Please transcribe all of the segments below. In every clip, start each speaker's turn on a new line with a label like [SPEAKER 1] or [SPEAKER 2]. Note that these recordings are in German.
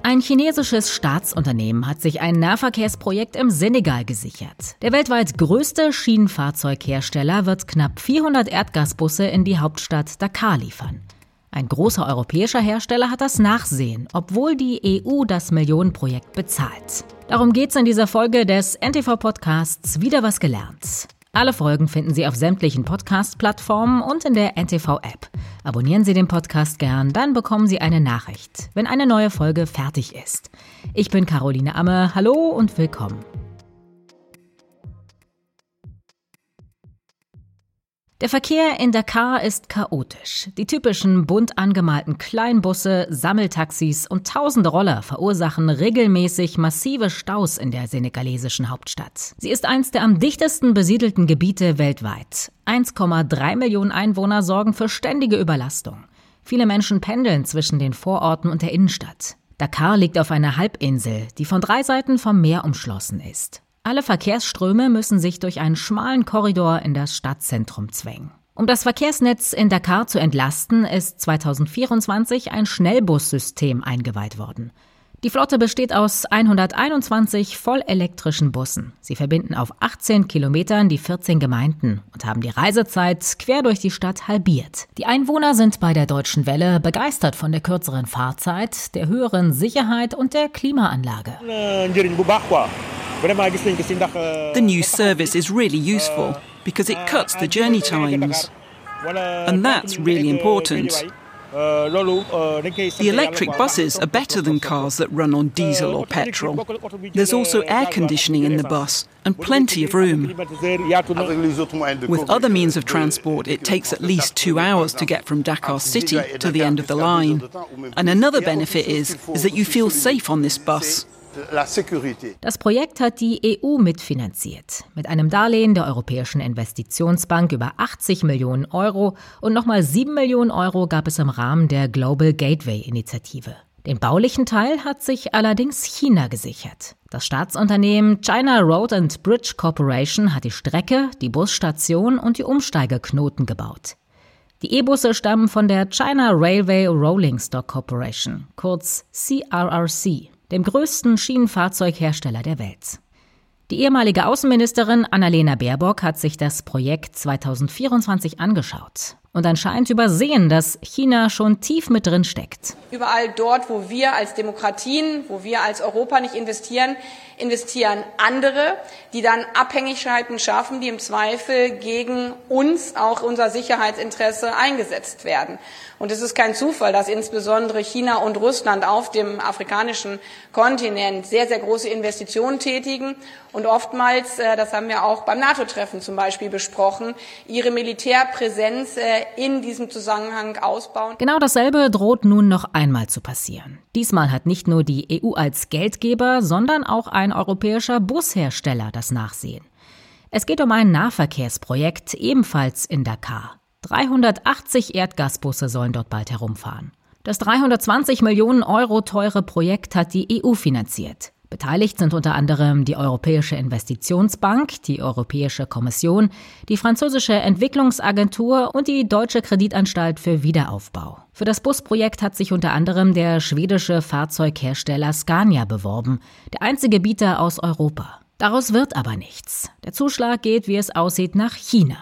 [SPEAKER 1] Ein chinesisches Staatsunternehmen hat sich ein Nahverkehrsprojekt im Senegal gesichert. Der weltweit größte Schienenfahrzeughersteller wird knapp 400 Erdgasbusse in die Hauptstadt Dakar liefern. Ein großer europäischer Hersteller hat das Nachsehen, obwohl die EU das Millionenprojekt bezahlt. Darum geht's in dieser Folge des NTV-Podcasts Wieder was gelernt. Alle Folgen finden Sie auf sämtlichen Podcast-Plattformen und in der NTV-App. Abonnieren Sie den Podcast gern, dann bekommen Sie eine Nachricht, wenn eine neue Folge fertig ist. Ich bin Caroline Amme, hallo und willkommen. Der Verkehr in Dakar ist chaotisch. Die typischen bunt angemalten Kleinbusse, Sammeltaxis und tausende Roller verursachen regelmäßig massive Staus in der senegalesischen Hauptstadt. Sie ist eines der am dichtesten besiedelten Gebiete weltweit. 1,3 Millionen Einwohner sorgen für ständige Überlastung. Viele Menschen pendeln zwischen den Vororten und der Innenstadt. Dakar liegt auf einer Halbinsel, die von 3 Seiten vom Meer umschlossen ist. Alle Verkehrsströme müssen sich durch einen schmalen Korridor in das Stadtzentrum zwängen. Um das Verkehrsnetz in Dakar zu entlasten, ist 2024 ein Schnellbussystem eingeweiht worden. Die Flotte besteht aus 121 vollelektrischen Bussen. Sie verbinden auf 18 Kilometern die 14 Gemeinden und haben die Reisezeit quer durch die Stadt halbiert. Die Einwohner sind bei der Deutschen Welle begeistert von der kürzeren Fahrzeit, der höheren Sicherheit und der Klimaanlage.
[SPEAKER 2] The new service is really useful because it cuts the journey times. And that's really important. The electric buses are better than cars that run on diesel or petrol. There's also air conditioning in the bus and plenty of room. With other means of transport, it takes at least 2 hours to get from Dakar City to the end of the line. And another benefit is that you feel safe on this bus.
[SPEAKER 1] Das Projekt hat die EU mitfinanziert. Mit einem Darlehen der Europäischen Investitionsbank über 80 Millionen Euro und nochmal 7 Millionen Euro gab es im Rahmen der Global Gateway-Initiative. Den baulichen Teil hat sich allerdings China gesichert. Das Staatsunternehmen China Road and Bridge Corporation hat die Strecke, die Busstation und die Umsteigeknoten gebaut. Die E-Busse stammen von der China Railway Rolling Stock Corporation, kurz CRRC, dem größten Schienenfahrzeughersteller der Welt. Die ehemalige Außenministerin Annalena Baerbock hat sich das Projekt 2024 angeschaut und anscheinend übersehen, dass China schon tief mit drin steckt.
[SPEAKER 3] Überall dort, wo wir als Demokratien, wo wir als Europa nicht investieren, investieren andere, die dann Abhängigkeiten schaffen, die im Zweifel gegen uns, auch unser Sicherheitsinteresse, eingesetzt werden. Und es ist kein Zufall, dass insbesondere China und Russland auf dem afrikanischen Kontinent sehr, sehr große Investitionen tätigen und oftmals, das haben wir auch beim NATO-Treffen zum Beispiel besprochen, ihre Militärpräsenz in diesem Zusammenhang ausbauen.
[SPEAKER 1] Genau dasselbe droht nun noch einmal zu passieren. Diesmal hat nicht nur die EU als Geldgeber, sondern auch ein europäischer Bushersteller das Nachsehen. Es geht um ein Nahverkehrsprojekt, ebenfalls in Dakar. 380 Erdgasbusse sollen dort bald herumfahren. Das 320 Millionen Euro teure Projekt hat die EU finanziert. Beteiligt sind unter anderem die Europäische Investitionsbank, die Europäische Kommission, die französische Entwicklungsagentur und die Deutsche Kreditanstalt für Wiederaufbau. Für das Busprojekt hat sich unter anderem der schwedische Fahrzeughersteller Scania beworben, der einzige Bieter aus Europa. Daraus wird aber nichts. Der Zuschlag geht, wie es aussieht, nach China.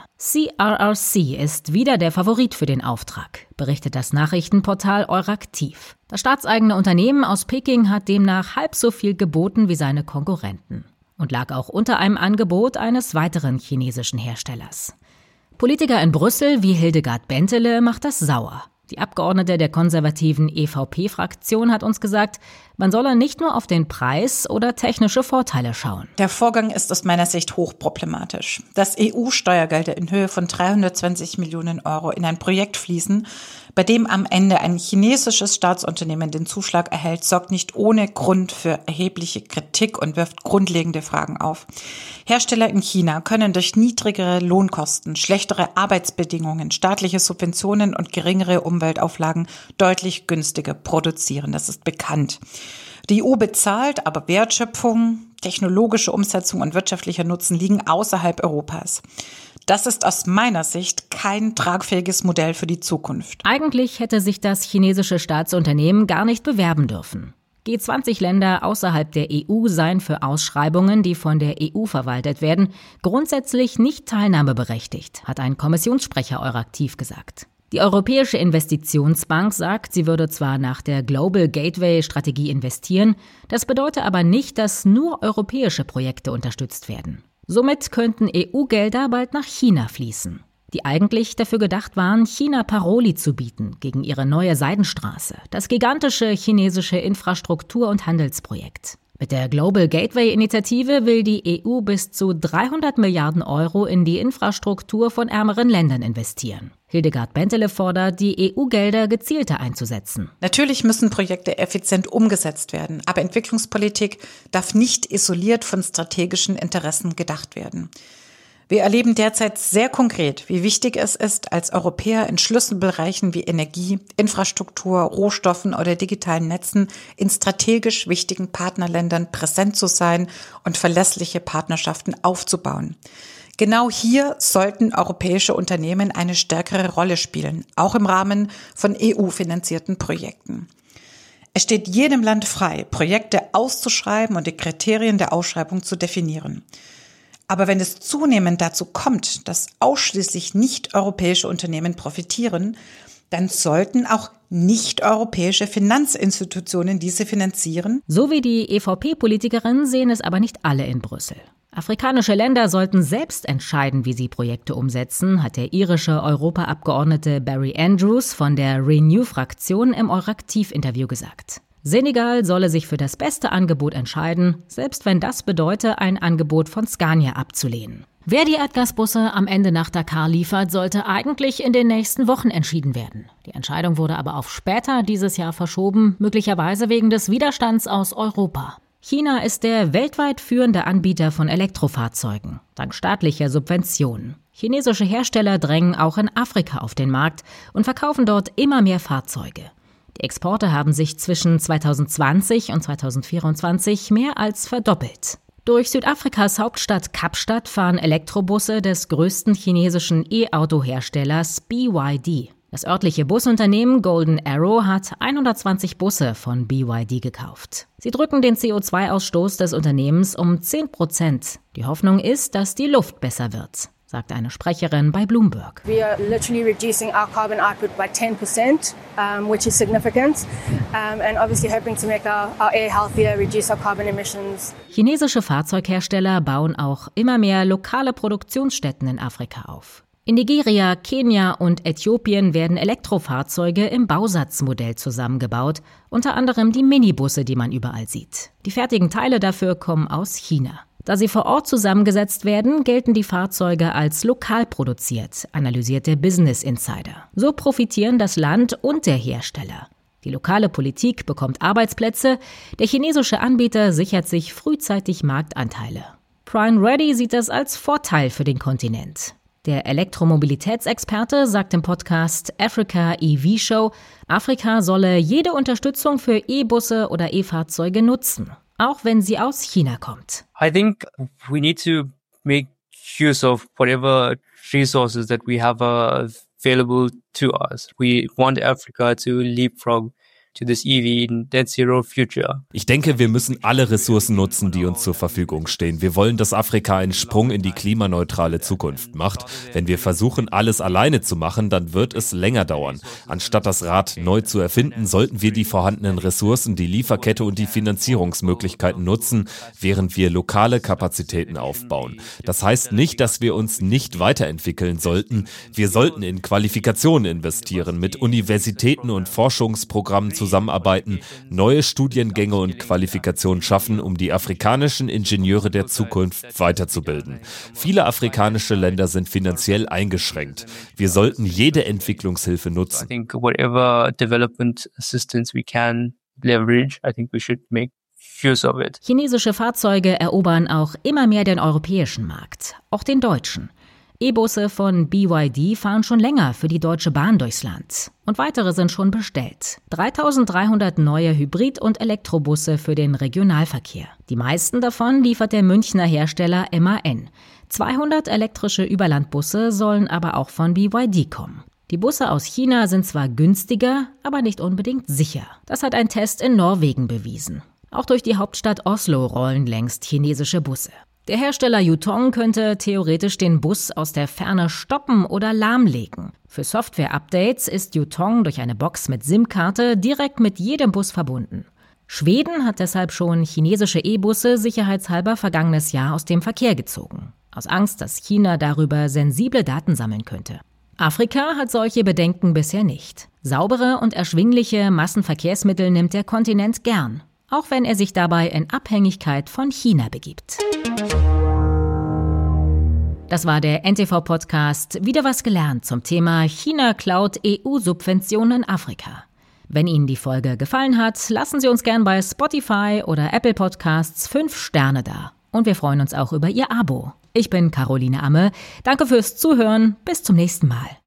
[SPEAKER 1] CRRC ist wieder der Favorit für den Auftrag, berichtet das Nachrichtenportal Euraktiv. Das staatseigene Unternehmen aus Peking hat demnach halb so viel geboten wie seine Konkurrenten und lag auch unter einem Angebot eines weiteren chinesischen Herstellers. Politiker in Brüssel wie Hildegard Bentele macht das sauer. Die Abgeordnete der konservativen EVP-Fraktion hat uns gesagt, man solle nicht nur auf den Preis oder technische Vorteile schauen.
[SPEAKER 4] Der Vorgang ist aus meiner Sicht hochproblematisch. Dass EU-Steuergelder in Höhe von 320 Millionen Euro in ein Projekt fließen, bei dem am Ende ein chinesisches Staatsunternehmen den Zuschlag erhält, sorgt nicht ohne Grund für erhebliche Kritik und wirft grundlegende Fragen auf. Hersteller in China können durch niedrigere Lohnkosten, schlechtere Arbeitsbedingungen, staatliche Subventionen und geringere Umweltauflagen deutlich günstiger produzieren. Das ist bekannt. Die EU bezahlt, aber Wertschöpfung, technologische Umsetzung und wirtschaftlicher Nutzen liegen außerhalb Europas. Das ist aus meiner Sicht kein tragfähiges Modell für die Zukunft.
[SPEAKER 1] Eigentlich hätte sich das chinesische Staatsunternehmen gar nicht bewerben dürfen. G20-Länder außerhalb der EU seien für Ausschreibungen, die von der EU verwaltet werden, grundsätzlich nicht teilnahmeberechtigt, hat ein Kommissionssprecher Euraktiv gesagt. Die Europäische Investitionsbank sagt, sie würde zwar nach der Global Gateway-Strategie investieren, das bedeutet aber nicht, dass nur europäische Projekte unterstützt werden. Somit könnten EU-Gelder bald nach China fließen, die eigentlich dafür gedacht waren, China Paroli zu bieten gegen ihre neue Seidenstraße, das gigantische chinesische Infrastruktur- und Handelsprojekt. Mit der Global Gateway-Initiative will die EU bis zu 300 Milliarden Euro in die Infrastruktur von ärmeren Ländern investieren. Hildegard Bentele fordert, die EU-Gelder gezielter einzusetzen.
[SPEAKER 4] Natürlich müssen Projekte effizient umgesetzt werden, aber Entwicklungspolitik darf nicht isoliert von strategischen Interessen gedacht werden. Wir erleben derzeit sehr konkret, wie wichtig es ist, als Europäer in Schlüsselbereichen wie Energie, Infrastruktur, Rohstoffen oder digitalen Netzen in strategisch wichtigen Partnerländern präsent zu sein und verlässliche Partnerschaften aufzubauen. Genau hier sollten europäische Unternehmen eine stärkere Rolle spielen, auch im Rahmen von EU-finanzierten Projekten. Es steht jedem Land frei, Projekte auszuschreiben und die Kriterien der Ausschreibung zu definieren. Aber wenn es zunehmend dazu kommt, dass ausschließlich nicht-europäische Unternehmen profitieren, dann sollten auch nicht-europäische Finanzinstitutionen diese finanzieren.
[SPEAKER 1] So wie die EVP-Politikerinnen sehen es aber nicht alle in Brüssel. Afrikanische Länder sollten selbst entscheiden, wie sie Projekte umsetzen, hat der irische Europaabgeordnete Barry Andrews von der Renew-Fraktion im Euraktiv-Interview gesagt. Senegal solle sich für das beste Angebot entscheiden, selbst wenn das bedeute, ein Angebot von Scania abzulehnen. Wer die Erdgasbusse am Ende nach Dakar liefert, sollte eigentlich in den nächsten Wochen entschieden werden. Die Entscheidung wurde aber auf später dieses Jahr verschoben, möglicherweise wegen des Widerstands aus Europa. China ist der weltweit führende Anbieter von Elektrofahrzeugen, dank staatlicher Subventionen. Chinesische Hersteller drängen auch in Afrika auf den Markt und verkaufen dort immer mehr Fahrzeuge. Die Exporte haben sich zwischen 2020 und 2024 mehr als verdoppelt. Durch Südafrikas Hauptstadt Kapstadt fahren Elektrobusse des größten chinesischen E-Auto-Herstellers BYD. Das örtliche Busunternehmen Golden Arrow hat 120 Busse von BYD gekauft. Sie drücken den CO2-Ausstoß des Unternehmens um 10%. Die Hoffnung ist, dass die Luft besser wird, sagt eine Sprecherin bei Bloomberg.
[SPEAKER 5] We are literally reducing our carbon output by 10%, which is significant, and obviously hoping to make our air healthier, reduce our carbon emissions.
[SPEAKER 1] Chinesische Fahrzeughersteller bauen auch immer mehr lokale Produktionsstätten in Afrika auf. In Nigeria, Kenia und Äthiopien werden Elektrofahrzeuge im Bausatzmodell zusammengebaut, unter anderem die Minibusse, die man überall sieht. Die fertigen Teile dafür kommen aus China. Da sie vor Ort zusammengesetzt werden, gelten die Fahrzeuge als lokal produziert, analysiert der Business Insider. So profitieren das Land und der Hersteller. Die lokale Politik bekommt Arbeitsplätze, der chinesische Anbieter sichert sich frühzeitig Marktanteile. Prime Ready sieht das als Vorteil für den Kontinent. Der Elektromobilitätsexperte sagt im Podcast Africa EV Show, Afrika solle jede Unterstützung für E-Busse oder E-Fahrzeuge nutzen, auch wenn sie aus China kommt.
[SPEAKER 6] I think we need to make use of whatever resources that we have available to us. We want Africa to leapfrog to this EV net zero future.
[SPEAKER 7] Ich denke, wir müssen alle Ressourcen nutzen, die uns zur Verfügung stehen. Wir wollen, dass Afrika einen Sprung in die klimaneutrale Zukunft macht. Wenn wir versuchen, alles alleine zu machen, dann wird es länger dauern. Anstatt das Rad neu zu erfinden, sollten wir die vorhandenen Ressourcen, die Lieferkette und die Finanzierungsmöglichkeiten nutzen, während wir lokale Kapazitäten aufbauen. Das heißt nicht, dass wir uns nicht weiterentwickeln sollten. Wir sollten in Qualifikationen investieren, mit Universitäten und Forschungsprogrammen zusammenarbeiten, neue Studiengänge und Qualifikationen schaffen, um die afrikanischen Ingenieure der Zukunft weiterzubilden. Viele afrikanische Länder sind finanziell eingeschränkt. Wir sollten jede Entwicklungshilfe nutzen.
[SPEAKER 6] I think whatever development assistance we can leverage, I think we should make use of it.
[SPEAKER 1] Chinesische Fahrzeuge erobern auch immer mehr den europäischen Markt, auch den deutschen. E-Busse von BYD fahren schon länger für die Deutsche Bahn durchs Land. Und weitere sind schon bestellt. 3.300 neue Hybrid- und Elektrobusse für den Regionalverkehr. Die meisten davon liefert der Münchner Hersteller MAN. 200 elektrische Überlandbusse sollen aber auch von BYD kommen. Die Busse aus China sind zwar günstiger, aber nicht unbedingt sicher. Das hat ein Test in Norwegen bewiesen. Auch durch die Hauptstadt Oslo rollen längst chinesische Busse. Der Hersteller Yutong könnte theoretisch den Bus aus der Ferne stoppen oder lahmlegen. Für Software-Updates ist Yutong durch eine Box mit SIM-Karte direkt mit jedem Bus verbunden. Schweden hat deshalb schon chinesische E-Busse sicherheitshalber vergangenes Jahr aus dem Verkehr gezogen. Aus Angst, dass China darüber sensible Daten sammeln könnte. Afrika hat solche Bedenken bisher nicht. Saubere und erschwingliche Massenverkehrsmittel nimmt der Kontinent gern, auch wenn er sich dabei in Abhängigkeit von China begibt. Das war der NTV-Podcast Wieder was gelernt zum Thema China klaut EU-Subventionen in Afrika. Wenn Ihnen die Folge gefallen hat, lassen Sie uns gern bei Spotify oder Apple Podcasts 5 Sterne da. Und wir freuen uns auch über Ihr Abo. Ich bin Caroline Amme. Danke fürs Zuhören. Bis zum nächsten Mal.